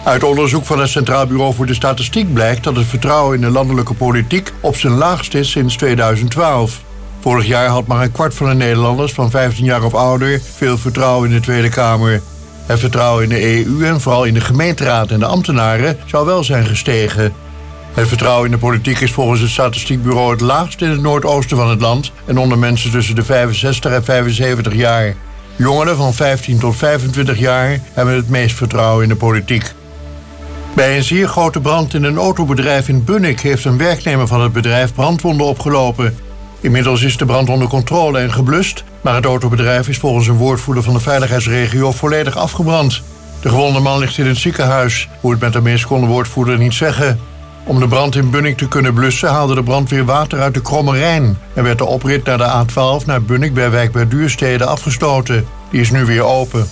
Uit onderzoek van het Centraal Bureau voor de Statistiek blijkt dat het vertrouwen in de landelijke politiek op zijn laagst is sinds 2012. Vorig jaar had maar een kwart van de Nederlanders van 15 jaar of ouder veel vertrouwen in de Tweede Kamer. Het vertrouwen in de EU en vooral in de gemeenteraad en de ambtenaren zou wel zijn gestegen. Het vertrouwen in de politiek is volgens het Statistiekbureau het laagst in het noordoosten van het land en onder mensen tussen de 65 en 75 jaar. Jongeren van 15 tot 25 jaar hebben het meest vertrouwen in de politiek. Bij een zeer grote brand in een autobedrijf in Bunnik heeft een werknemer van het bedrijf brandwonden opgelopen. Inmiddels is de brand onder controle en geblust, maar het autobedrijf is volgens een woordvoerder van de veiligheidsregio volledig afgebrand. De gewonde man ligt in het ziekenhuis. Hoe het met hem is kon de woordvoerder niet zeggen. Om de brand in Bunnik te kunnen blussen haalde de brandweer water uit de Kromme Rijn en werd de oprit naar de A12 naar Bunnik bij wijk bij Duurstede afgesloten. Die is nu weer open.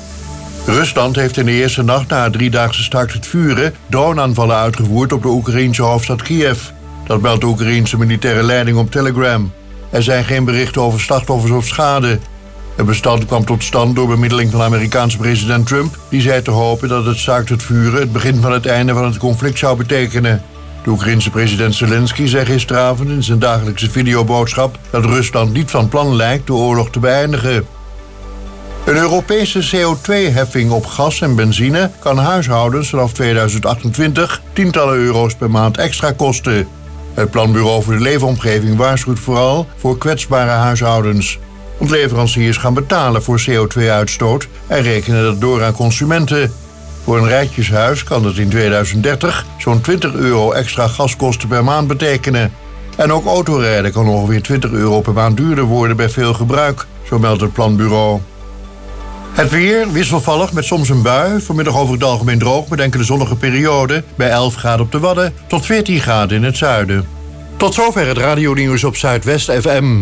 Rusland heeft in de eerste nacht na het 3-daagse staakt het vuren droneaanvallen uitgevoerd op de Oekraïense hoofdstad Kiev. Dat meldt de Oekraïense militaire leiding op Telegram. Er zijn geen berichten over slachtoffers of schade. Het bestand kwam tot stand door bemiddeling van de Amerikaanse president Trump, die zei te hopen dat het staakt het vuren het begin van het einde van het conflict zou betekenen. De Oekraïense president Zelensky zei gisteravond in zijn dagelijkse videoboodschap dat Rusland niet van plan lijkt de oorlog te beëindigen. Een Europese CO2-heffing op gas en benzine kan huishoudens vanaf 2028 tientallen euro's per maand extra kosten. Het Planbureau voor de Leefomgeving waarschuwt vooral voor kwetsbare huishoudens. Want leveranciers gaan betalen voor CO2-uitstoot en rekenen dat door aan consumenten. Voor een rijtjeshuis kan dat in 2030 zo'n 20 euro extra gaskosten per maand betekenen. En ook autorijden kan ongeveer 20 euro per maand duurder worden bij veel gebruik, zo meldt het Planbureau. Het weer wisselvallig met soms een bui. Vanmiddag over het algemeen droog met enkele zonnige perioden. Bij 11 graden op de Wadden tot 14 graden in het zuiden. Tot zover het radionieuws op Zuidwest FM.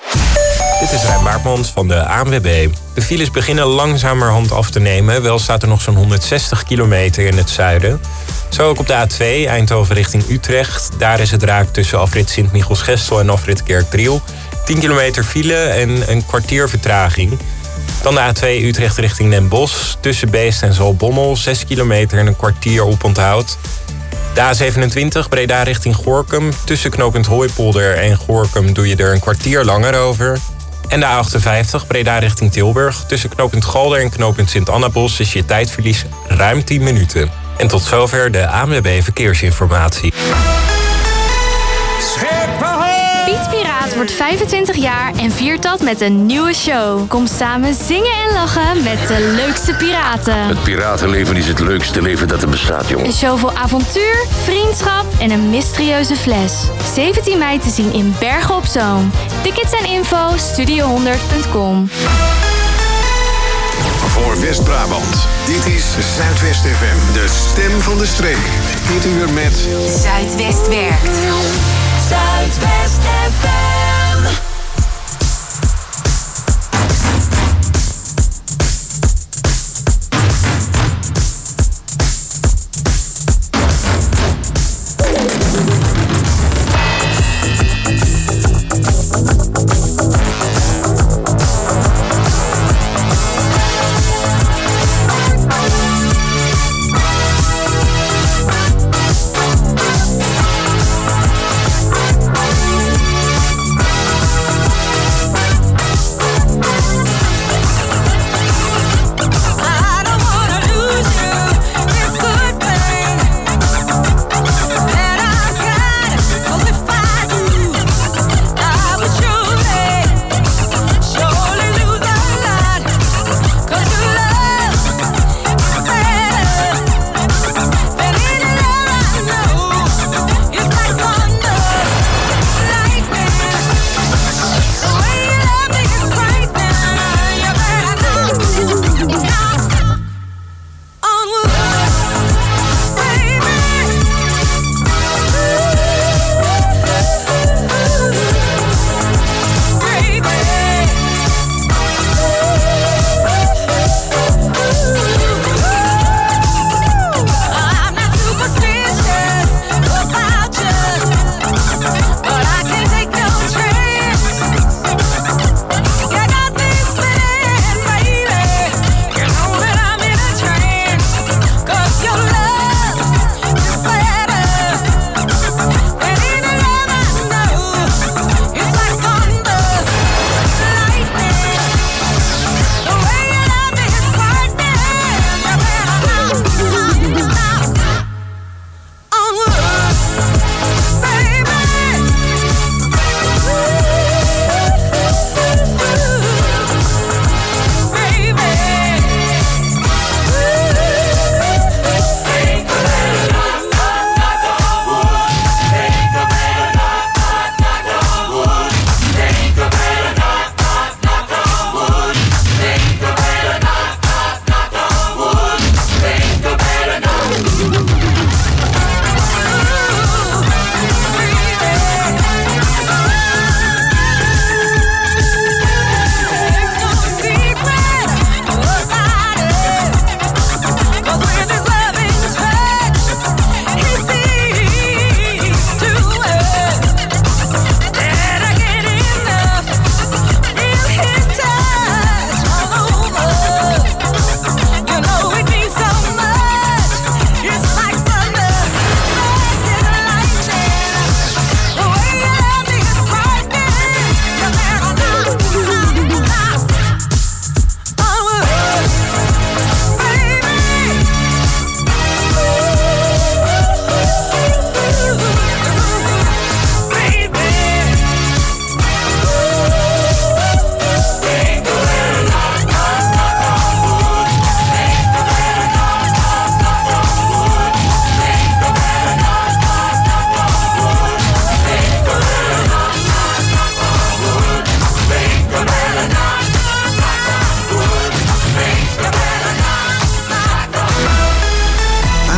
Dit is Rijn Baartmans van de ANWB. De files beginnen langzamerhand af te nemen. Wel staat er nog zo'n 160 kilometer in het zuiden. Zo ook op de A2 Eindhoven richting Utrecht. Daar is het raak tussen afrit Sint-Michielsgestel en afrit Kerkdriel. 10 kilometer file en een kwartier vertraging. Dan de A2 Utrecht richting Den Bosch. Tussen Beest en Zaltbommel 6 kilometer en een kwartier oponthoud. De A27 Breda richting Gorinchem. Tussen knooppunt Hooipolder en Gorinchem doe je er een kwartier langer over. En de A58 Breda richting Tilburg. Tussen knooppunt Galder en knooppunt Sint-Annabos is je tijdverlies ruim 10 minuten. En tot zover de ANWB Verkeersinformatie. Piet Piraat wordt 25 jaar en viert dat met een nieuwe show. Kom samen zingen en lachen met de leukste piraten. Het piratenleven is het leukste leven dat er bestaat, jongen. Een show vol avontuur, vriendschap en een mysterieuze fles. 17 mei te zien in Bergen op Zoom. Tickets en info studio100.com. Voor West-Brabant. Dit is Zuidwest FM, de stem van de streek. Dit uur met Zuidwest werkt. Zuidwest FM.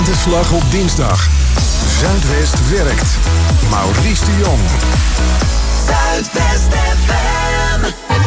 Na de slag op dinsdag. Zuidwest werkt. Maurice de Jong. Zuidwest FM.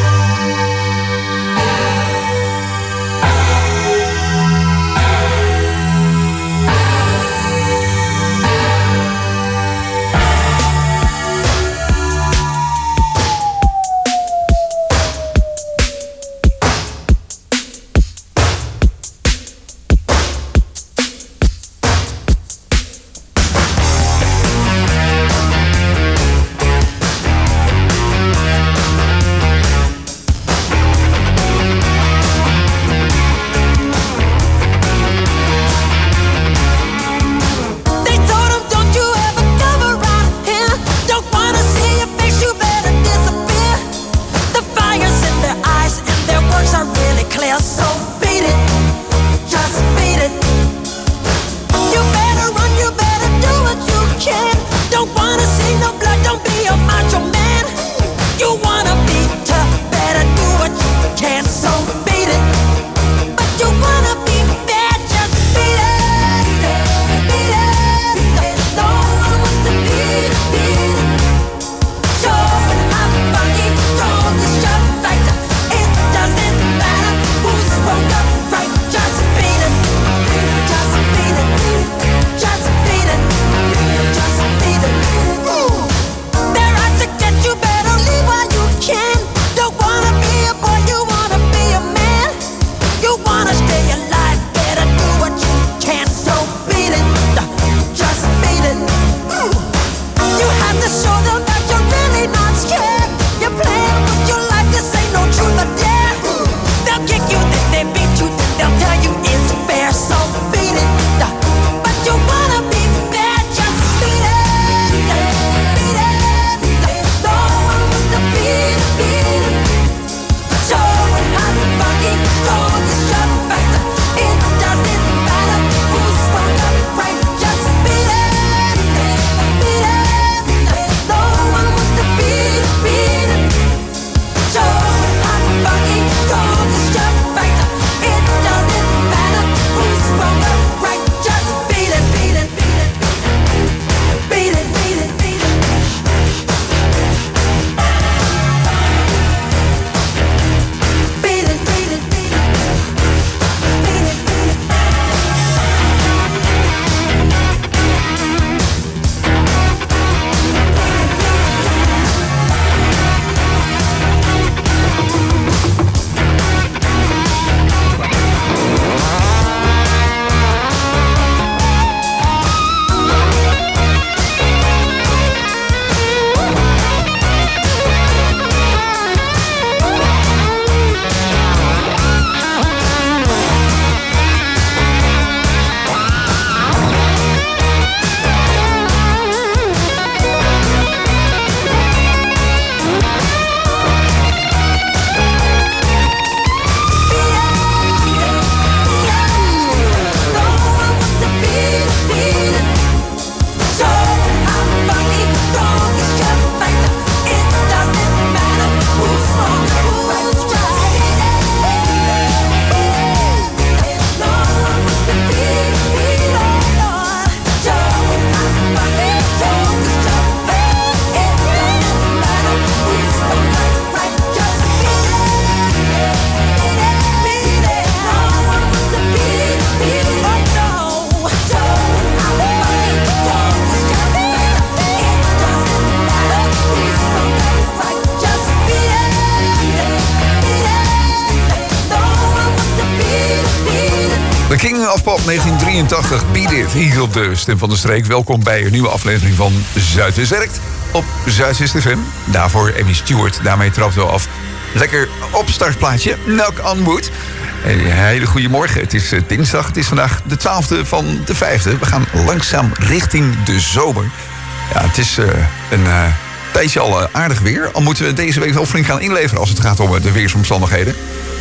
The King of Pop 1983, Beat It, hier op de Stem van de Streek. Welkom bij een nieuwe aflevering van Zuidwest werkt op Zuidwest FM. Daarvoor Amy Stewart, daarmee trapt wel af. Lekker opstartplaatje, Knock on Wood. Een hele goede morgen, het is dinsdag, het is vandaag de 12e van de 5e. We gaan langzaam richting de zomer. Ja, het is een tijdje al aardig weer. Al moeten we deze week wel flink gaan inleveren als het gaat om de weersomstandigheden.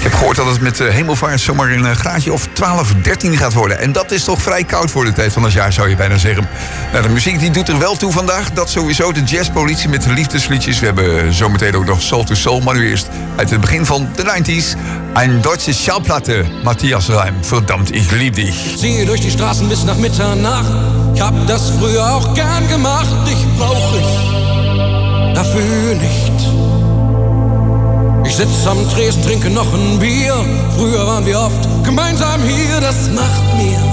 Ik heb gehoord dat het met hemelvaart zomaar een graadje of 12, 13 gaat worden. En dat is toch vrij koud voor de tijd van het jaar, zou je bijna zeggen. Nou, de muziek die doet er wel toe vandaag. Dat sowieso, de jazzpolitie met de liefdesliedjes. We hebben zometeen ook nog Soul to Soul. Maar nu eerst uit het begin van de 90s. Een deutsche Schallplatte. Matthias Reim, verdammt, ich lieb dich. Ich ziehe durch die Straßen bis nach Mitternacht. Ich hab das früher auch gern gemacht. Dich brauch ich dafür nicht. Ich sitz am Tresen, trinke noch ein Bier. Früher waren wir oft gemeinsam hier. Das macht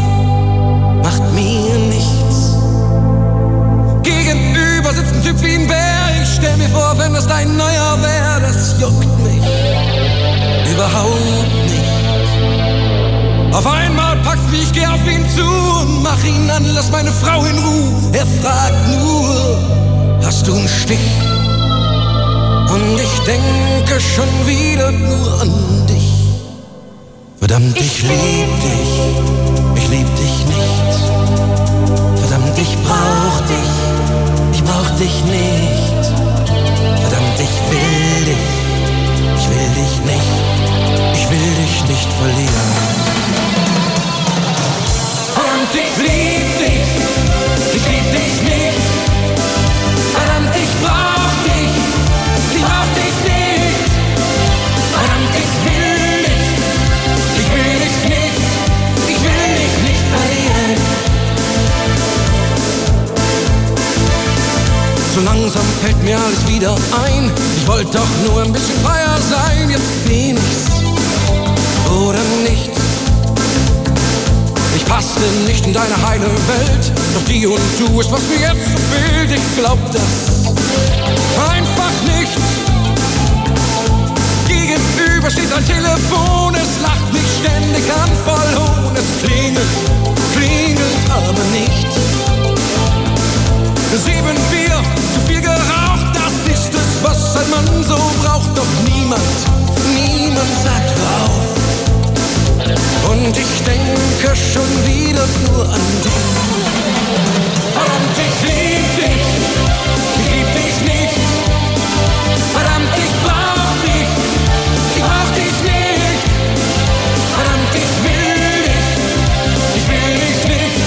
mir nichts. Gegenüber sitzt ein Typ wie ein Bär. Ich stell mir vor, wenn das dein neuer wär. Das juckt mich überhaupt nicht. Auf einmal packt's mich, ich geh auf ihn zu und mach ihn an, lass meine Frau in Ruhe. Er fragt nur, hast du einen Stich? Und ich denke schon wieder nur an dich. Verdammt, ich lieb dich nicht. Verdammt, ich brauch dich nicht. Verdammt, ich will dich nicht. Ich will dich nicht verlieren. Verdammt, ich lieb dich nicht. Verdammt, ich brauch dich nicht. Verdammt, ich will dich nicht. Ich will dich nicht verlieren. So langsam fällt mir alles wieder ein. Ich wollte doch nur ein bisschen freier sein. Jetzt bin ich's oder nicht. Ich passte nicht in deine heile Welt. Doch die und du ist, was mir jetzt so fehlt. Ich glaub das einfach nicht. Gegenüber steht ein Telefon. Es lacht mich ständig an, voll Hohn. Es klingelt aber nicht. 7 Bier, zu viel geraucht. Das ist es, was ein Mann so braucht. Doch niemand sagt rauf. Und ich denke schon wieder nur an dich. Verdammt, ich lieb dich nicht. Verdammt, ich brauch dich nicht. Verdammt, ich will dich nicht.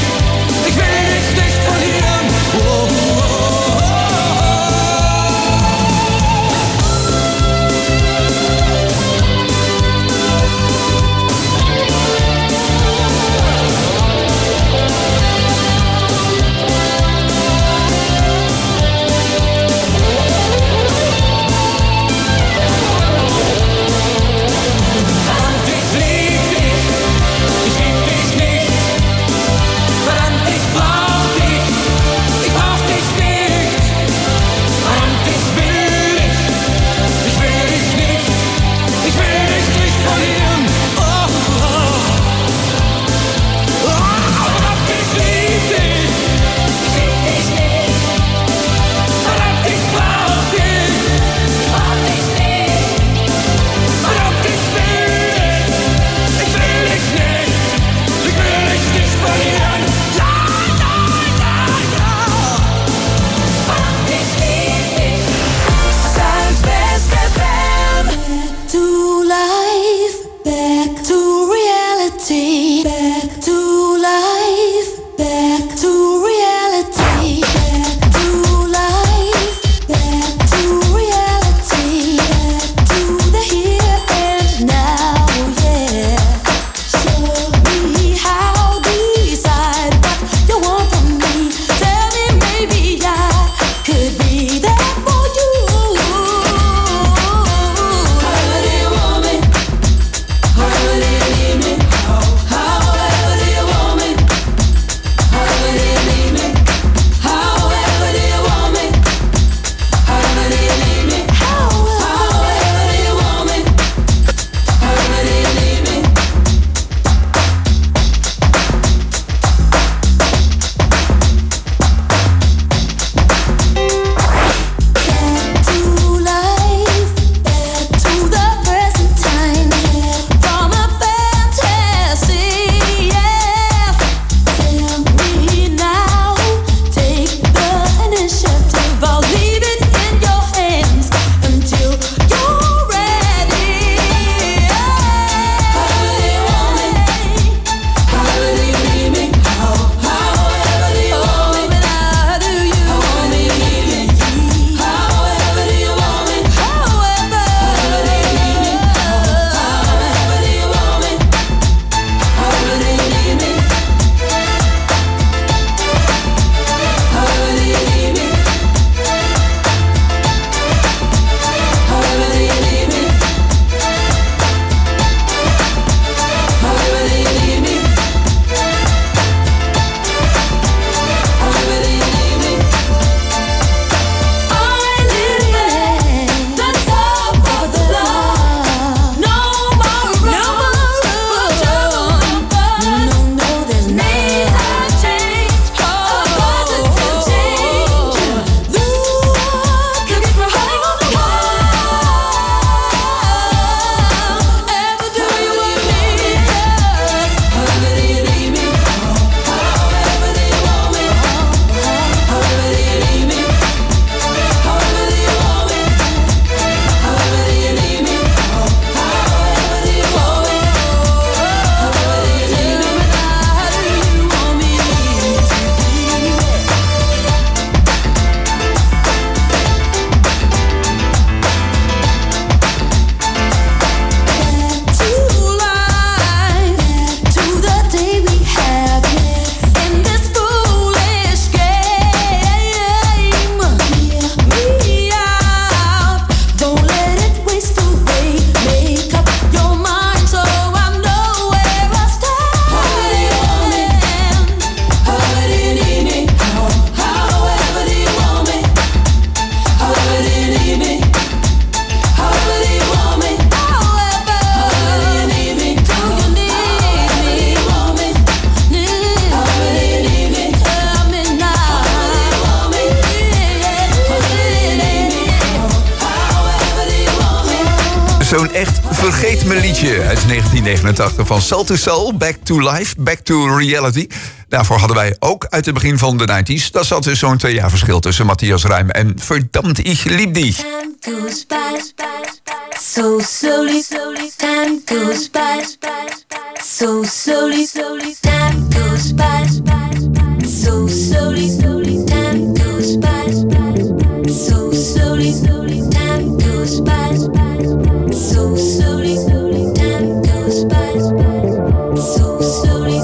Een echt vergeet me liedje uit 1989 van Soul II Soul, Back to Life, Back to Reality. Daarvoor hadden wij ook uit het begin van de 90s. Daar zat dus zo'n 2 jaar verschil tussen Matthias Ruym en Verdammt, ich lieb dich. Time goes by, so slowly, time goes by, so slowly, time goes by, so slowly, time goes by, so slowly, time goes by, so slowly, time goes by, so slowly.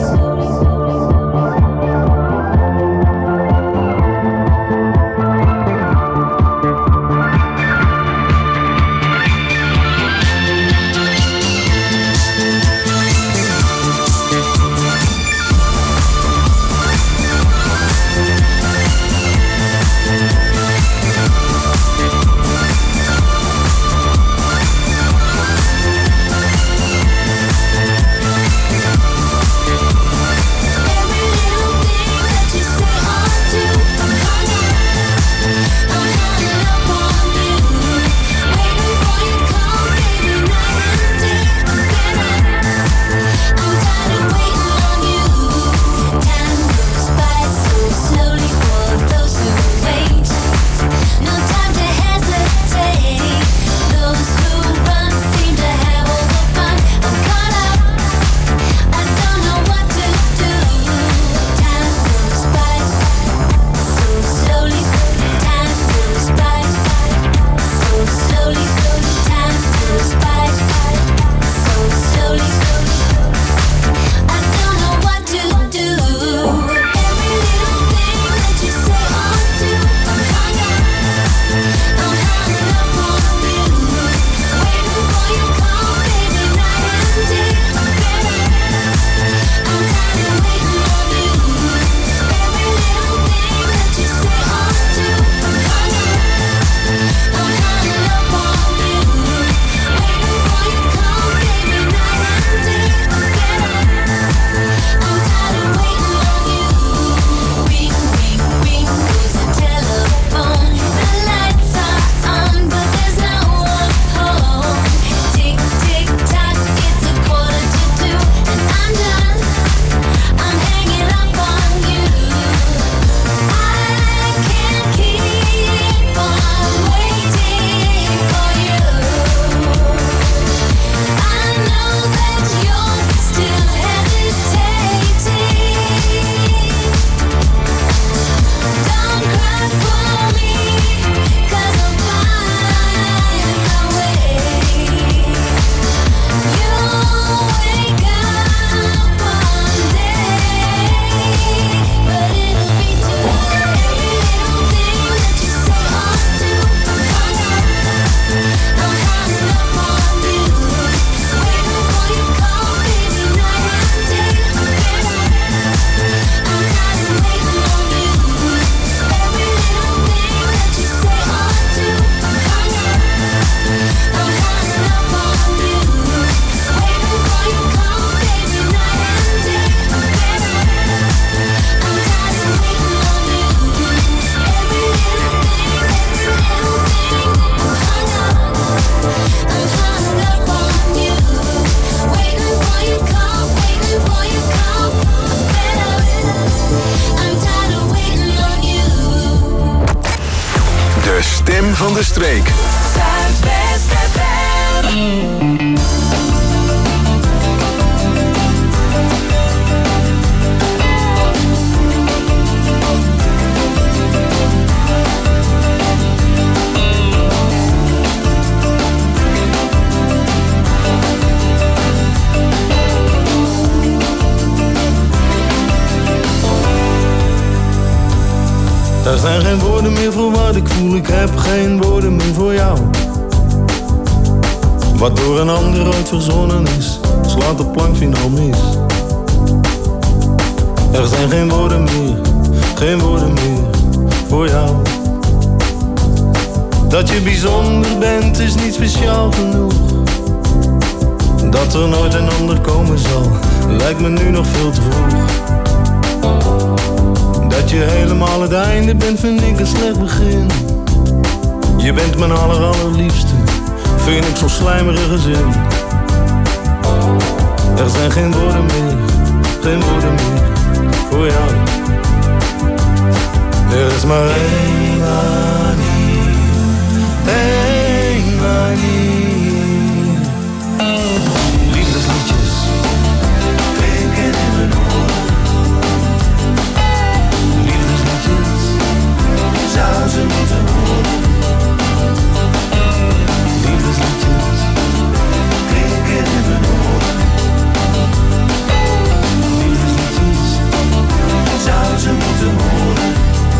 Van de streek. Zuidwest FM. Er zijn geen woorden meer voor wat ik voel, ik heb geen woorden meer voor jou. Wat door een ander ooit verzonnen is, slaat de plank finaal mis. Er zijn geen woorden meer voor jou. Dat je bijzonder bent is niet speciaal genoeg. Dat er nooit een ander komen zal, lijkt me nu nog veel te vroeg. Dat je helemaal het einde bent, vind ik een slecht begin. Je bent mijn allerliefste, vind ik zo'n slijmerige zin. Er zijn geen woorden meer voor jou. Er is maar één manier. Liefdesliedjes klinken in mijn oren. Liefdesliedjes zou ze moeten horen. Liefdesliedjes klinken in mijn oren. Liefdesliedjes zou ze moeten horen.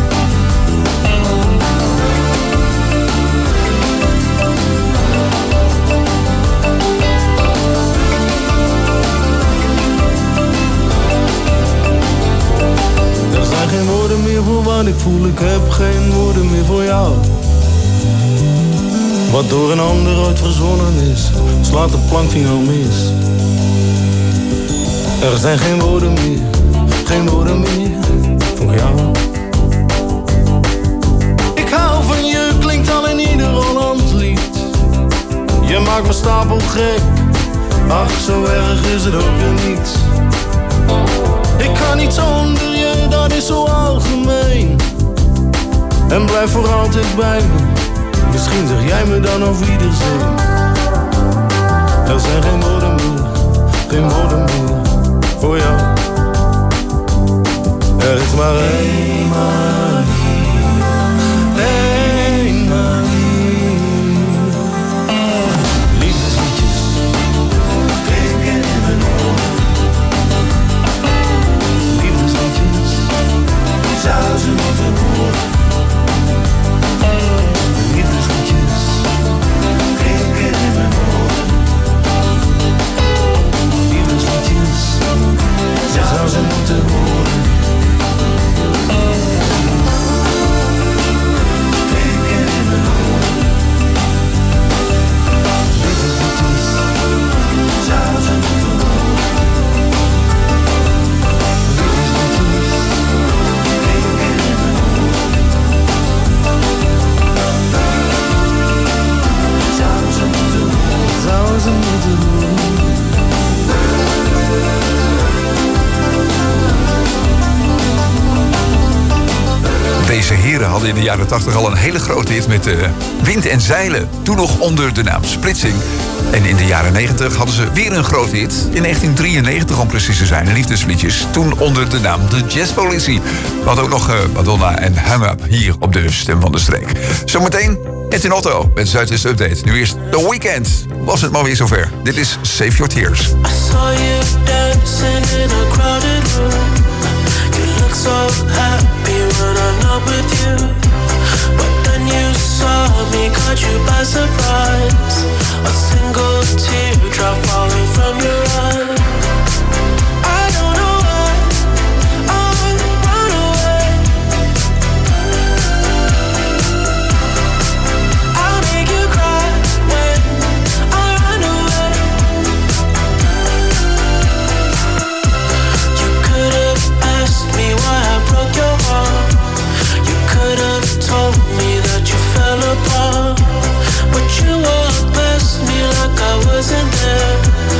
Er zijn geen woorden meer voor wat ik voel, ik heb geen woorden meer voor jou. Wat door een ander ooit verzonnen is, slaat de plank finaal mis. Er zijn geen woorden meer voor jou. Ik hou van je, klinkt al in ieder Hollands lied. Je maakt me stapel gek, ach zo erg is het ook weer niet. Ik kan niet zonder je, dat is zo algemeen. En blijf voor altijd bij me, misschien zeg jij me dan auf Wiedersehen. Er zijn geen woorden meer voor jou. Er is maar één manier. Liefdesliedjes klinken in mijn oren. Liefdesliedjes zou ze moeten horen. Liefdesliedjes klinken in mijn oren. Liefdesliedjes zou ze moeten horen. Deze heren hadden in de jaren 80 al een hele grote hit met Wind en Zeilen. Toen nog onder de naam Splitsing. En in de jaren 90 hadden ze weer een grote hit. In 1993 om precies te zijn, liefdesliedjes. Toen onder de naam The Jazz Policy. We hadden ook nog Madonna en Hang Up hier op de Stem van de Streek. Zometeen Edwin Otto met Zuidwest Update. Nu eerst The Weeknd. Was het maar weer zover. Dit is Save Your Tears. I saw you dancing in a crowded room. You look so happy when I'm not with you. But then you saw me, caught you by surprise. A single teardrop falling from your eye. I don't know why I run away. I'll make you cry when I run away. You could have asked me why I broke your heart. You could have told me that you fell apart. But you walked past me like I wasn't there.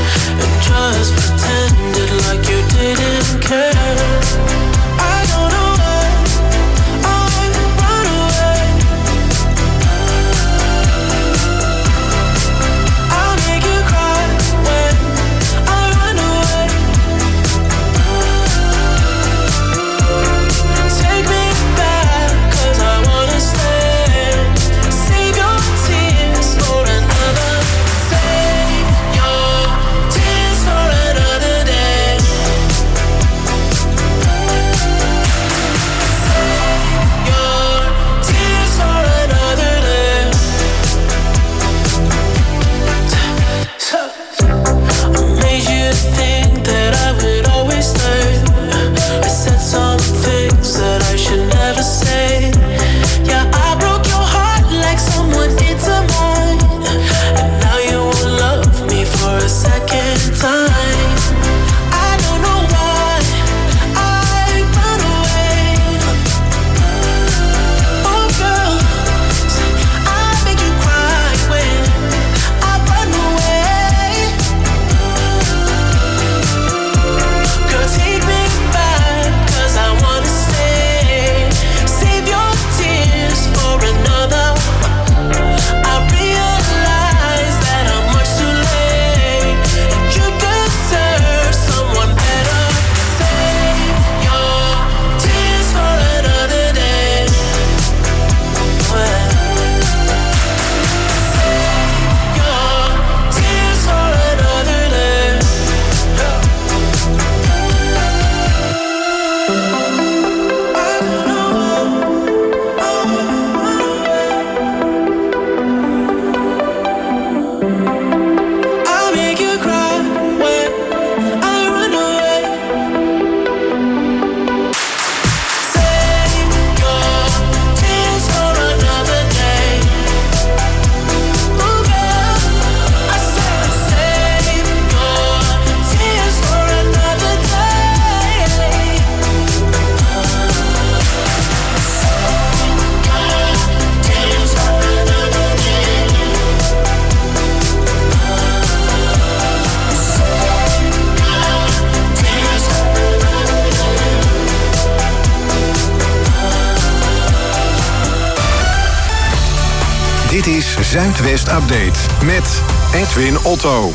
is Zuidwest Update met Edwin Otto.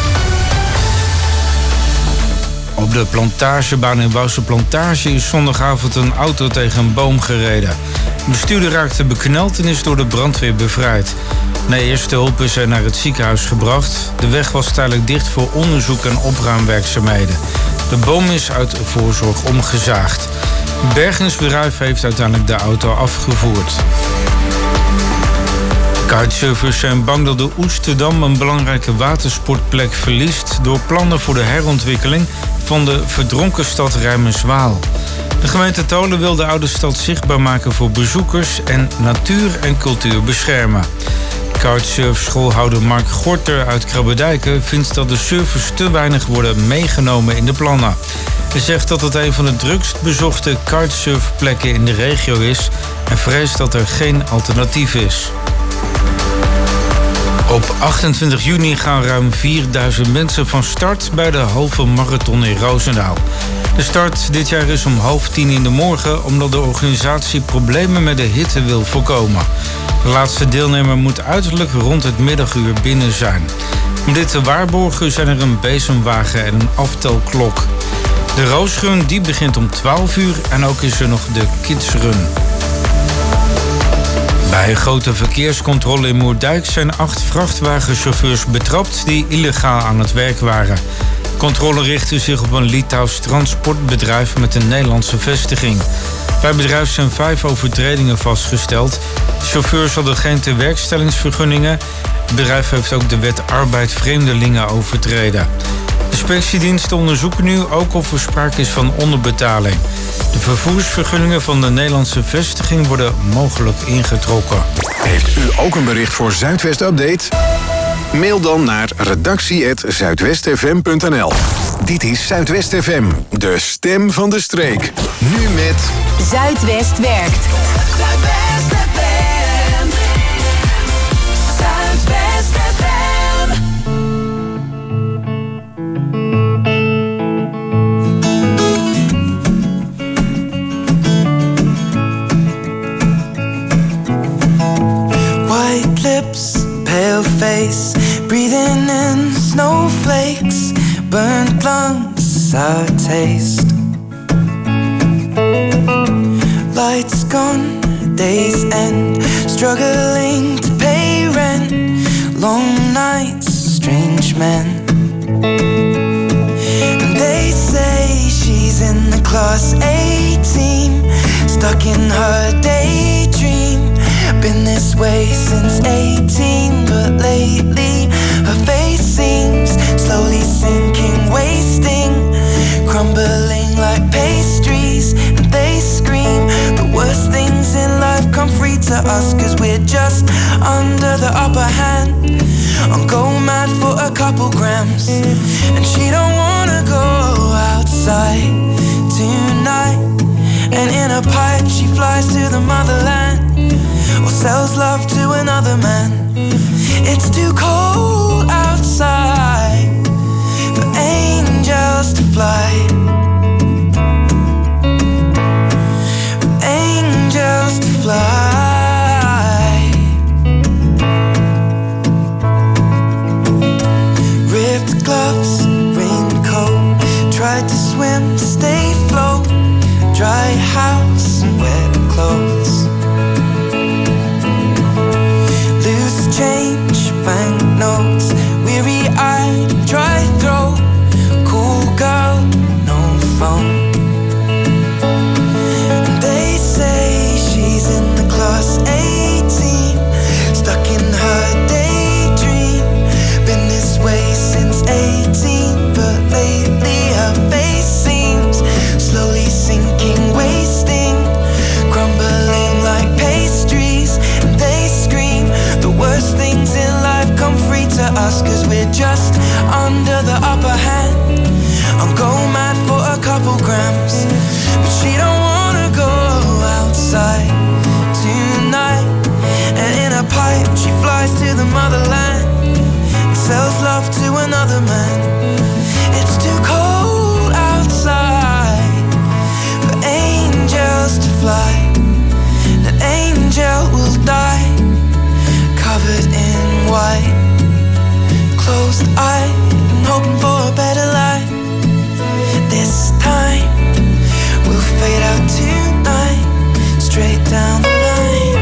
Op de plantagebaan in Wouwse Plantage is zondagavond een auto tegen een boom gereden. De bestuurder raakte bekneld en is door de brandweer bevrijd. Na eerste hulp is hij naar het ziekenhuis gebracht. De weg was tijdelijk dicht voor onderzoek en opruimwerkzaamheden. De boom is uit voorzorg omgezaagd. Het bergingsbedrijf heeft uiteindelijk de auto afgevoerd. Kitesurfers zijn bang dat de Oesterdam een belangrijke watersportplek verliest door plannen voor de herontwikkeling van de verdronken stad Rijmerswaal. De gemeente Tolen wil de oude stad zichtbaar maken voor bezoekers en natuur en cultuur beschermen. Kitesurfschoolhouder Mark Gorter uit Krabbedijken vindt dat de surfers te weinig worden meegenomen in de plannen. Hij zegt dat het een van de drukst bezochte kitesurfplekken in de regio is en vreest dat er geen alternatief is. Op 28 juni gaan ruim 4000 mensen van start bij de halve marathon in Roosendaal. De start dit jaar is om 9:30 in de morgen omdat de organisatie problemen met de hitte wil voorkomen. De laatste deelnemer moet uiterlijk rond het middaguur binnen zijn. Om dit te waarborgen zijn er een bezemwagen en een aftelklok. De Roosrun die begint om 12 uur en ook is er nog de Kidsrun. Bij een grote verkeerscontrole in Moerdijk zijn 8 vrachtwagenchauffeurs betrapt die illegaal aan het werk waren. De controle richtte zich op een Litouws transportbedrijf met een Nederlandse vestiging. Bij het bedrijf zijn 5 overtredingen vastgesteld. De chauffeurs hadden geen tewerkstellingsvergunningen. Het bedrijf heeft ook de wet arbeid vreemdelingen overtreden. De inspectiediensten onderzoeken nu ook of er sprake is van onderbetaling. De vervoersvergunningen van de Nederlandse vestiging worden mogelijk ingetrokken. Heeft u ook een bericht voor Zuidwest Update? Mail dan naar redactie@zuidwestfm.nl. Dit is Zuidwest FM, de stem van de streek. Nu met Zuidwest werkt. Zuidwest FM. Zuidwest FM. White lips, pale face, breathing in snowflakes, burnt lungs, sour taste. Lights gone, days end, struggling to pay rent, long nights, strange men. And they say she's in the class A team, stuck in her daydream. Been this way since 18, but lately her face seems slowly sinking, wasting, crumbling like pastries. And they scream the worst things in life come free to us, 'cause we're just under the upper hand. I'll go mad for a couple grams, and she don't wanna go outside tonight. And in a pipe she flies to the motherland, or sells love to another man. It's too cold outside for angels to fly, for angels to fly. Ripped gloves, raincoat, tried to swim, stay afloat, dry house and wet clothes. Change, banknotes, weary-eyed, dry throat, cool girl, no phone. And they say she's in the class A team, stuck in her daydream. Been this way since 18, but lately her face seems slowly sinking, wasting, white. Closed eye, I'm hoping for a better life. This time, we'll fade out tonight, straight down the line.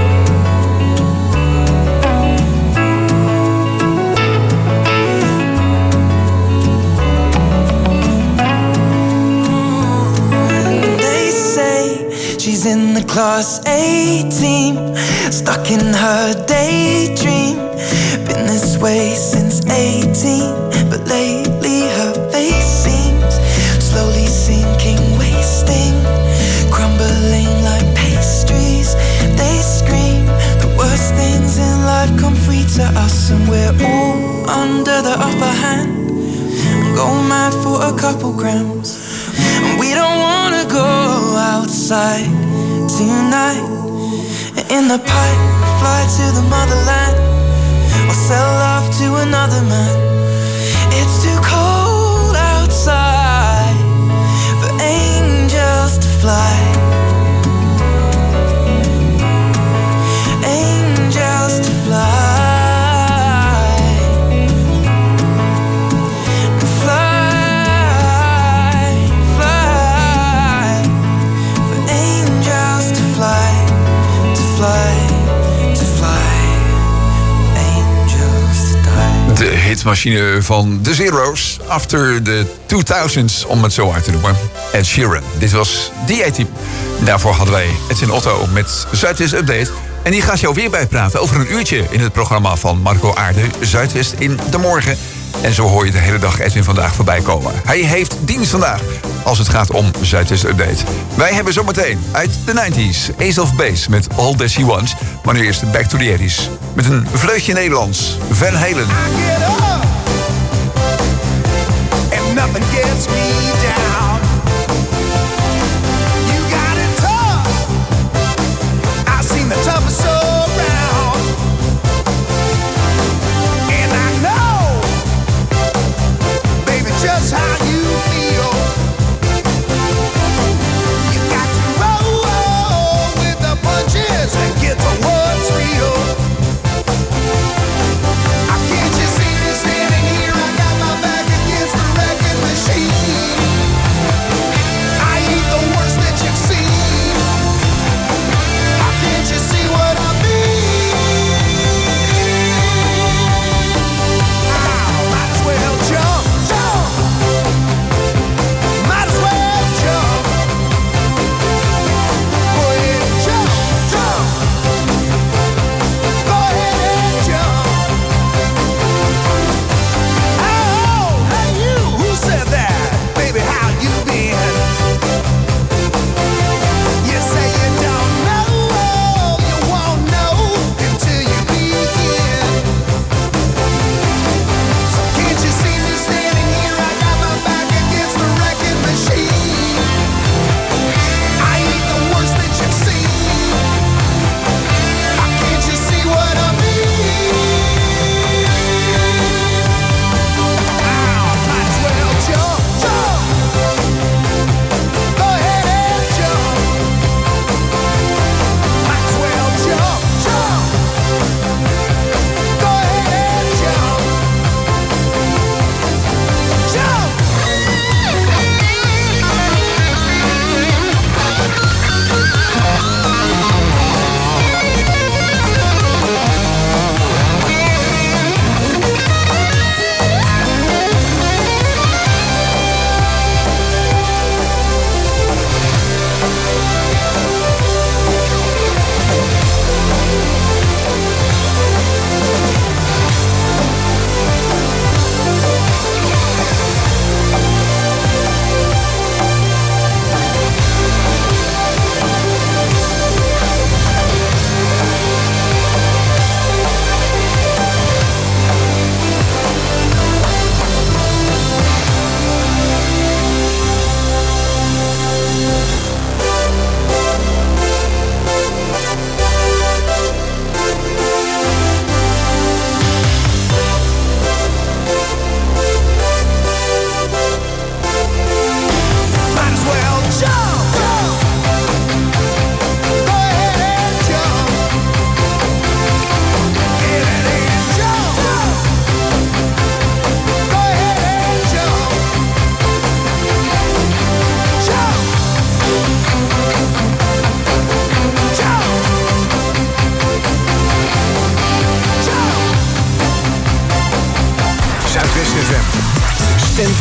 And they say she's in the class A team, stuck in her daydream. Been this way since 18, but lately her face seems slowly sinking, wasting, crumbling like pastries. They scream the worst things in life come free to us, and we're all under the upper hand. Go mad for a couple grams, and we don't wanna go outside tonight. In the pipe, fly to the motherland, or sell love to another man. It's too cold outside for angels to fly. Angels to fly. Fly, fly. For angels to fly, to fly, to fly. De hitmachine van de Zero's, after the 2000s, om het zo uit te noemen. Ed Sheeran. Dit was die A-team. Daarvoor hadden wij Edwin Otto met Zuidwest Update. En die gaat jou weer bijpraten over een uurtje in het programma van Marco Aarde, Zuidwest in de morgen. En zo hoor je de hele dag Edwin vandaag voorbij komen. Hij heeft dienst vandaag als het gaat om Zuidwest Update. Wij hebben zometeen uit de 90s Ace of Base met All That She Wants. Maar nu eerst Back to the 80s met een vleugje Nederlands. Van Halen. And nothing gets me down. You got it tough. I've seen the toughest around. And I know, baby, just how you feel. You got to roll with the punches and get to what's real. I can't you see me standing here? I got my back against the wrecking machine.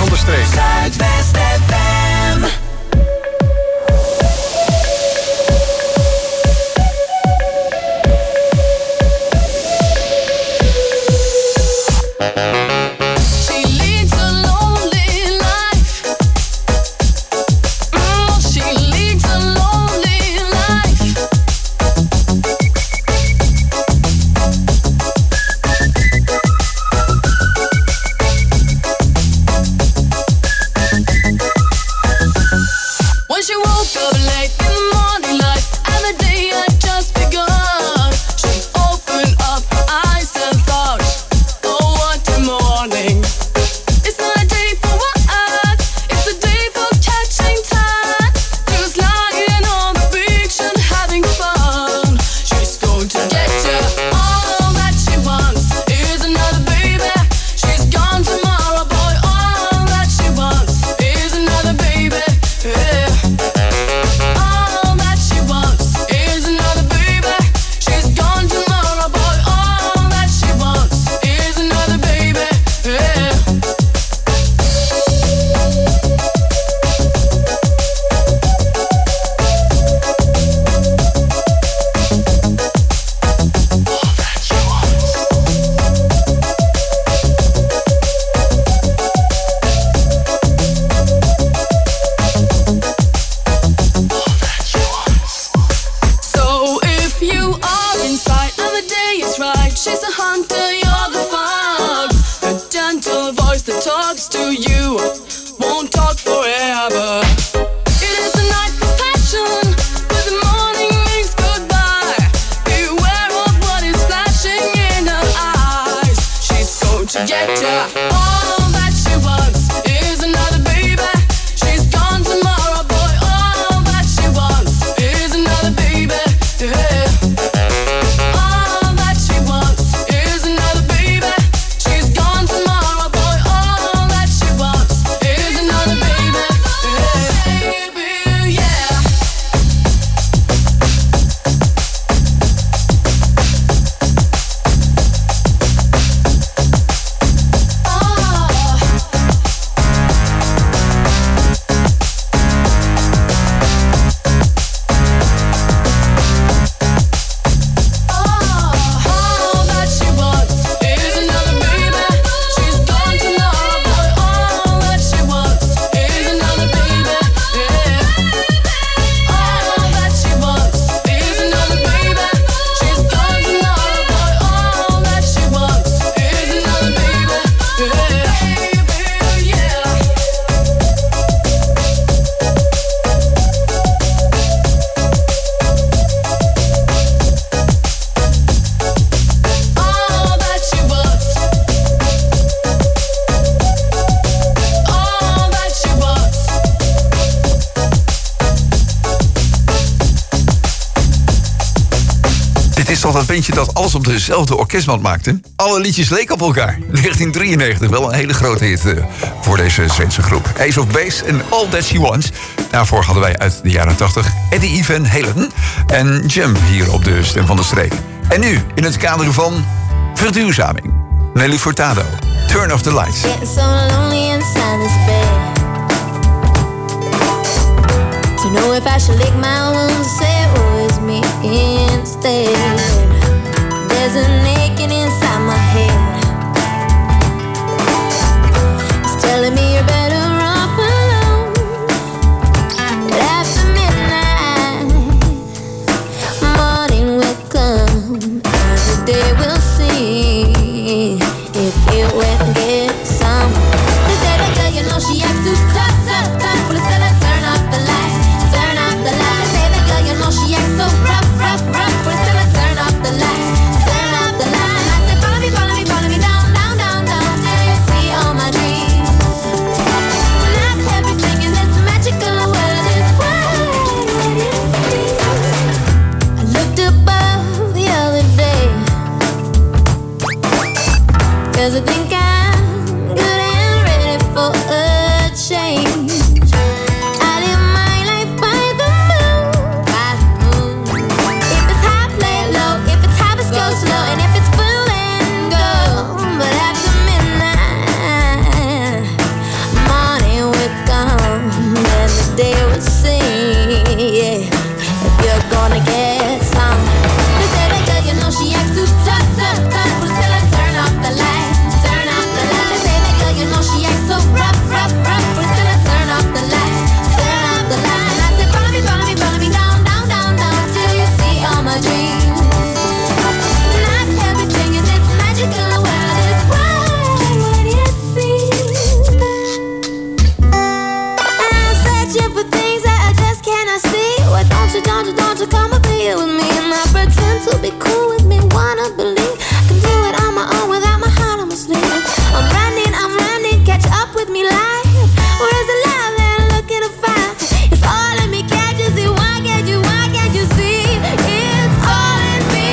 van de Streek. Zuidwest FM. Toch dat bandje dat alles op dezelfde orkestband maakte. Alle liedjes leken op elkaar. 1993, wel een hele grote hit voor deze Zweedse groep. Ace of Base en All That She Wants. Daarvoor hadden wij uit de jaren 80 Eddie Van Halen en Jump hier op de Stem van de Streek. En nu, in het kader van verduurzaming, Nelly Furtado, Turn Off The Lights. Getting so lonely inside this bed. To know if I should lick my wounds, say it was me instead. There's an aching inside my head. It's telling me you're better off alone. But after midnight, morning will come. Every day we'll see if you went and get some. They say that girl, you know she acts too tough. Well, it's still a turn off the lights. Turn off the lights. Say that girl, you don't you come up here with me and not pretend to be cool with me. Wanna believe I can do it on my own without my heart on my sleeve. I'm running, catch up with me live. Where is the love that I'm looking to find? It's all in me, can't you see? Why can't you see? It's all in me,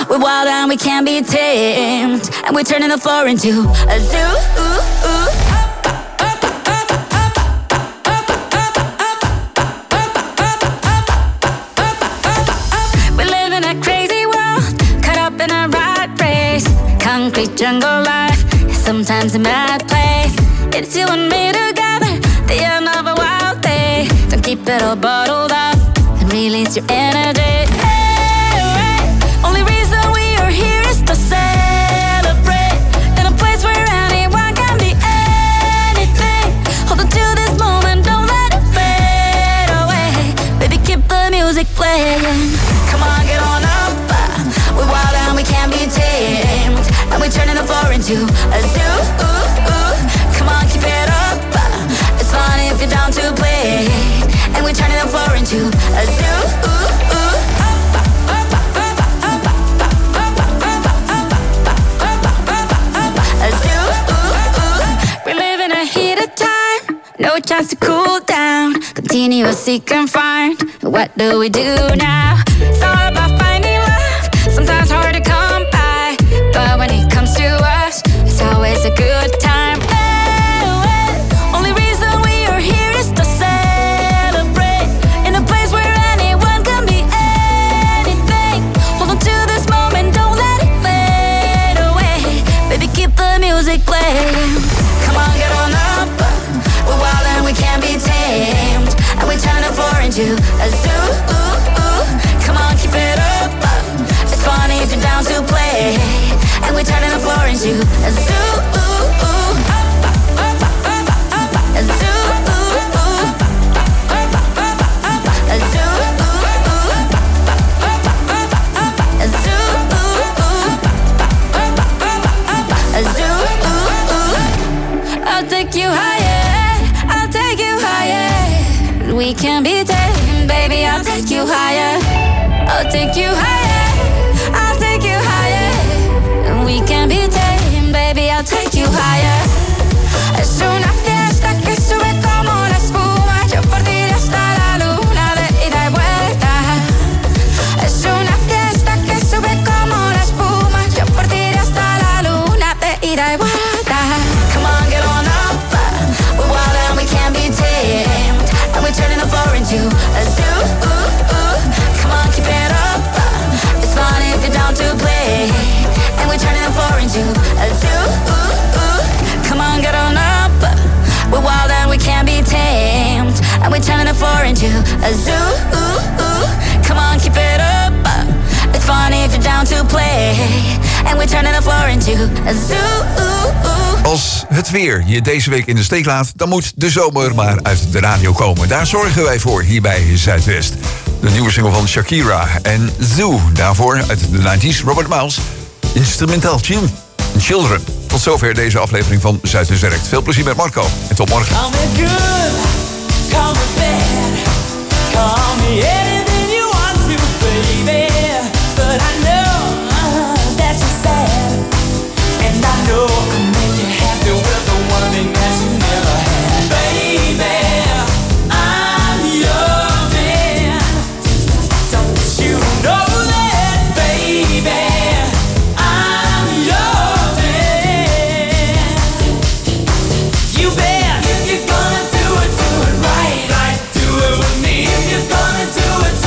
We're wild and we can't be tamed, and we're turning the floor into a zoo. We live in a crazy world, caught up in a rat race. Concrete jungle life, sometimes a mad place. It's you and me together, the end of a wild day. Don't keep it all bottled up and release your energy. Hey, only reason we are here is to celebrate in a place where anyone can be anything. Hold on to this moment, don't let it fade away. Baby, keep the music playing. Come on, get on up. We're wild and we can't be tamed, and we're turning the floor into a zoo. Come on, keep it up. It's fun if you're down to play, and we're turning the floor into a zoo. A zoo. We live in a heated time, no chance to cool down. Continuously confined. What do we do now? It's all about finding love. Sometimes hard to come by, but when it comes to us, it's always a good time. Only reason we are here is to celebrate in a place where anyone can be anything. Hold on to this moment, don't let it fade away. Baby, keep the music playing. Come on, get on up. We're wild and we can't be tamed, and we're turning the floor into a zoo. Come on, keep it up. It's funny if you're down to play, and we're turning the floor into a zoo. A zoo. A zoo. A zoo. A zoo. I'll take you higher. I'll take you higher. We can be tamed, baby. I'll take you higher. I'll take you higher. I'll take you higher. We can be tamed, baby. I'll take you higher. Es una fiesta que sube como la espuma. Yo por ti iré hasta la luna de ida y vuelta. Es una fiesta que sube como la espuma. Yo por ti iré hasta la luna de ida y vuelta. Come on, get on up. We're wild and we can't be tamed, and we're turning the floor into a zoo. Come on, keep it up. It's fun if you're down to play, and we're turning the floor into a zoo. Come on, get on up. We're wild and we can't be tamed, and we're turning the floor into a zoo. Come on, keep it up. It's fun if you're down to play, and we're turning the floor into a zoo. Als het weer je deze week in de steek laat, dan moet de zomer maar uit de radio komen. Daar zorgen wij voor hier bij Zuidwest. De nieuwe single van Shakira en Zoo. Daarvoor uit de 90s Robert Miles. Instrumentaal tune. Children. Tot zover deze aflevering van Zuidwest Werkt. Veel plezier met Marco en tot morgen. Call me good, call me bad, call me anything you want to, baby. But I know that you're sad, and I know I can make you happy with the one thing that you never had. Baby, I'm your man. Don't you know that, baby? I'm your man. You bet. If you're gonna do it right. Do it with me. If you're gonna do it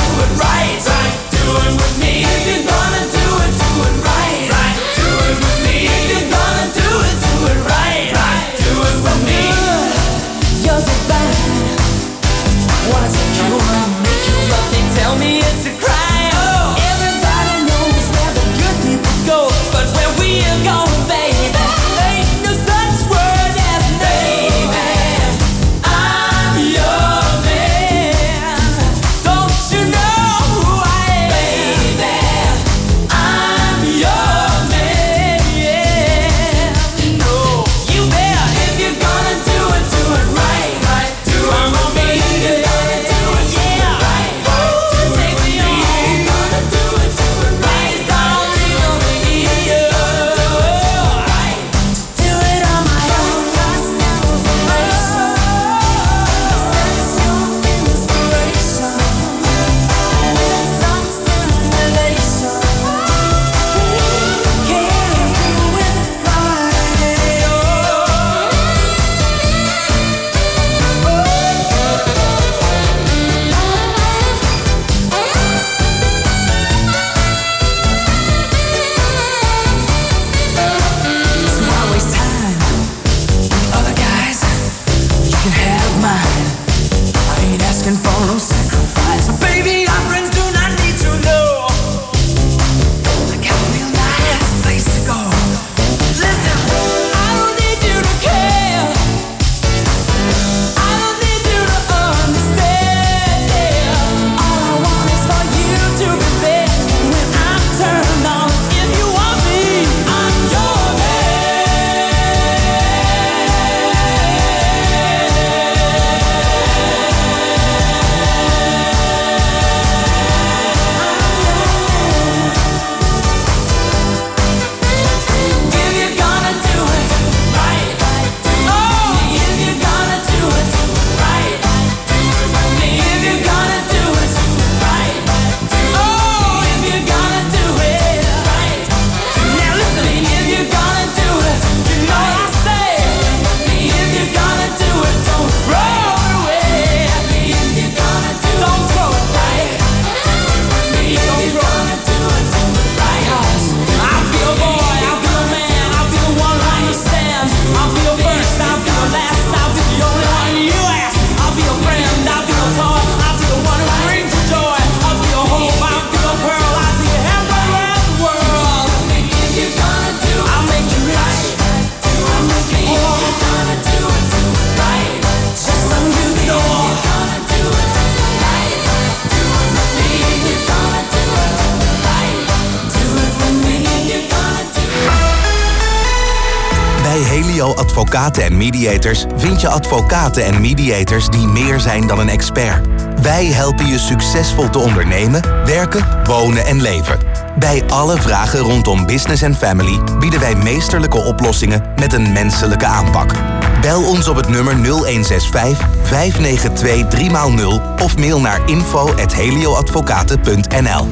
Helio Advocaten en Mediators vind je advocaten en mediators die meer zijn dan een expert. Wij helpen je succesvol te ondernemen, werken, wonen en leven. Bij alle vragen rondom business en family bieden wij meesterlijke oplossingen met een menselijke aanpak. Bel ons op het nummer 0165 592 3x0 of mail naar info@helioadvocaten.nl.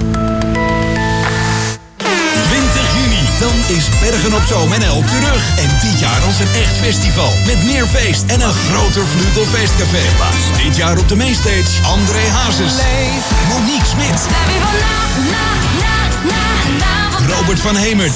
20 juni, dan is Bergen op Zoom NL terug. En dit jaar als een echt festival. Met meer feest en een groter Vlugelfeestcafé. Dit jaar op de mainstage André Hazes, Monique Smit, Robert van Hemert,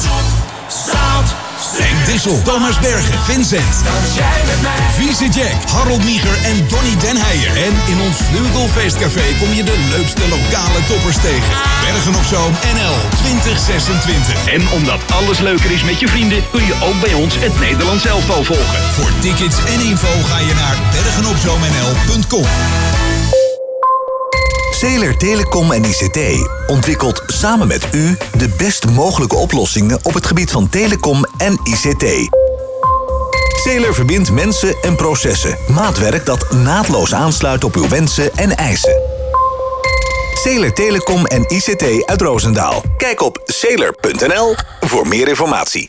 Henk Dissel, Thomas Bergen, Vincent, Vieze Jack, Harold Nieger en Donny Den Heijer. En in ons Vlugelfeestcafé kom je de leukste lokale toppers tegen. Bergen op Zoom NL 2026. En omdat alles leuker is met je vrienden, kun je ook bij ons het Nederlands elftal volgen. Voor tickets en info ga je naar bergenopzoomnl.com. Zeeler Telecom en ICT ontwikkelt samen met u de best mogelijke oplossingen op het gebied van telecom en ICT. Zeeler verbindt mensen en processen. Maatwerk dat naadloos aansluit op uw wensen en eisen. Zeeler Telecom en ICT uit Roosendaal. Kijk op zeeler.nl voor meer informatie.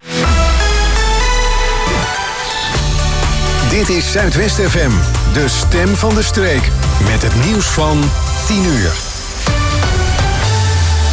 Dit is Zuidwest FM, de stem van de streek. Met het nieuws van 10 uur.